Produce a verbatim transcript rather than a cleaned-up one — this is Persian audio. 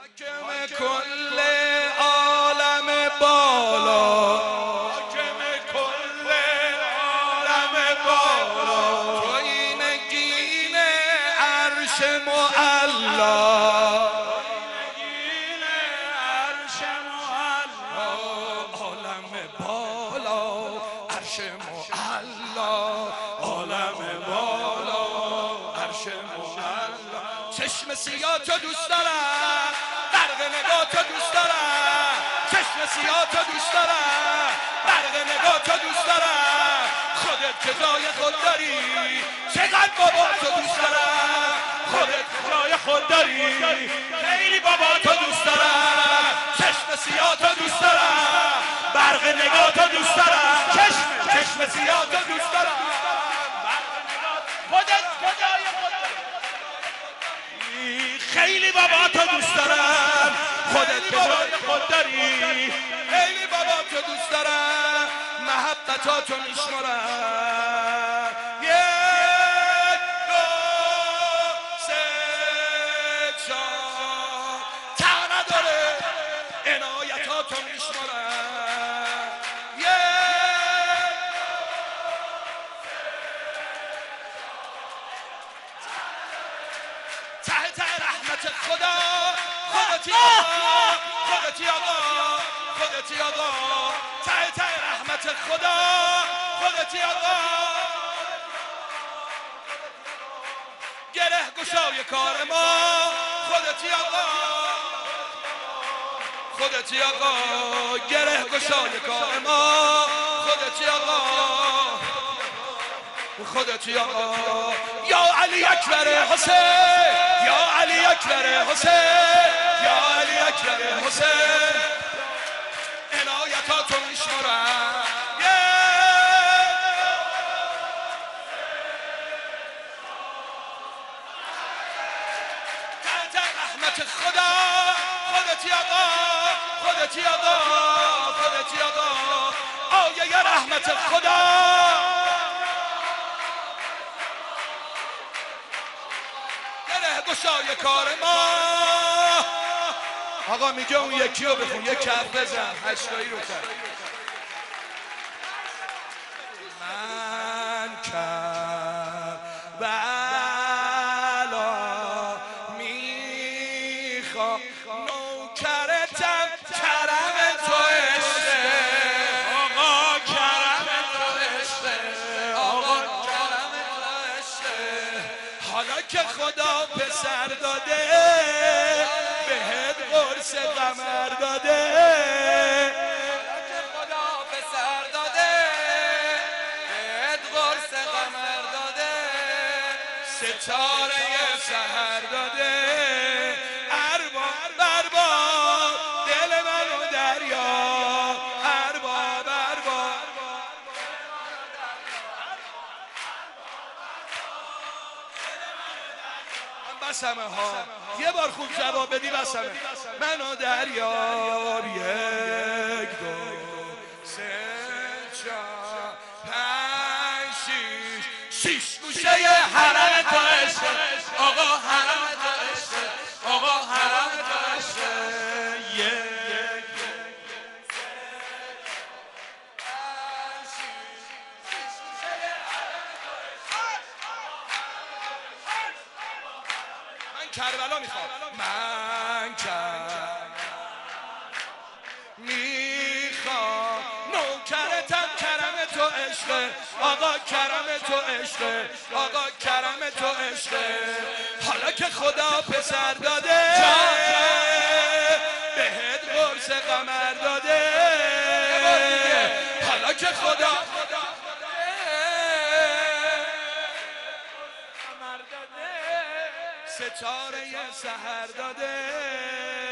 حاکم کل عالم بالا، حاکم کل عالم بالا، تو این نگین عرش معلا، نگین عرش معلا، عالم بالا عرش معلا، عالم بالا عرش معلا. چشم سیاه تو دوست دارم، برق نگاه تو دوست دارم، چشم سیاه تو دوست دارم، برق نگاه تو دوست دارم، خودت که جای خود داری، چقدر بابا تو دوست دارم، خودت که جای خود داری، خیلی بابا تو دوست دارم، چشم سیاه تو دوست دارم، برق نگاه تو دوست دارم، چشم چشم سیاه تو دوست دارم، برق نگاه خودت که جای خود داری، خیلی بابا تو دوست دارم، خودت که جای خود داری، خیلی بابا تو دوست دارم، محبتاتو میشمارم، یک دو سه چهار، ته نداره عنایتاتو میشمارم، یک ته ته رحمت خدا، خودتی آقا، خودتی آقا، خودتی آقا، ته ته رحمت خدا، خودتی آقا، گره گشای کار ما، خودتی آقا، خودتی آقا، گره گشای کار ما، خودتی آقا، خودتی آقا، یا علی اکبر حسین، یا علی اکبر حسین، یا علی اکبر حسین، عنایتاتو میشمارم، تحت رحمت خدا، خودتی آقا، خودتی آقا، خودتی آقا، آیه رحمت خدا، گشای کار ما. آقا میگه اون یکی رو بخون، یک کف بزن، هشتایی رو کرد. من کربلا میخوام نوکرتم، کرم تو عشقه، آقا کرم تو عشقه، آقا کرم تو عشقه، حالا که خدا پسر داده بهت قرص قمر داده، حالا که خدا پسر داده بهت قرص قمر داده، ستاره سحر داده، ارباب برباب دل منو دریا، ارباب ارباب بسمه ها، یه بار خوب جواب بدی بسمه، منو دریار، یک دو سه چهار پنج شیش، شیش گوشه حرم تو عشقه، آقا حرم تو عشقه، آقا حرم تو عشقه، یک کربلا میخوام، من کربلا میخوام نوکرتم، کرم تو عشقه، آقا کرم تو عشقه، آقا کرم تو عشقه، حالا که خدا پسر داده بهت قرص قمر داده، حالا که خدا ستاره سحر داده،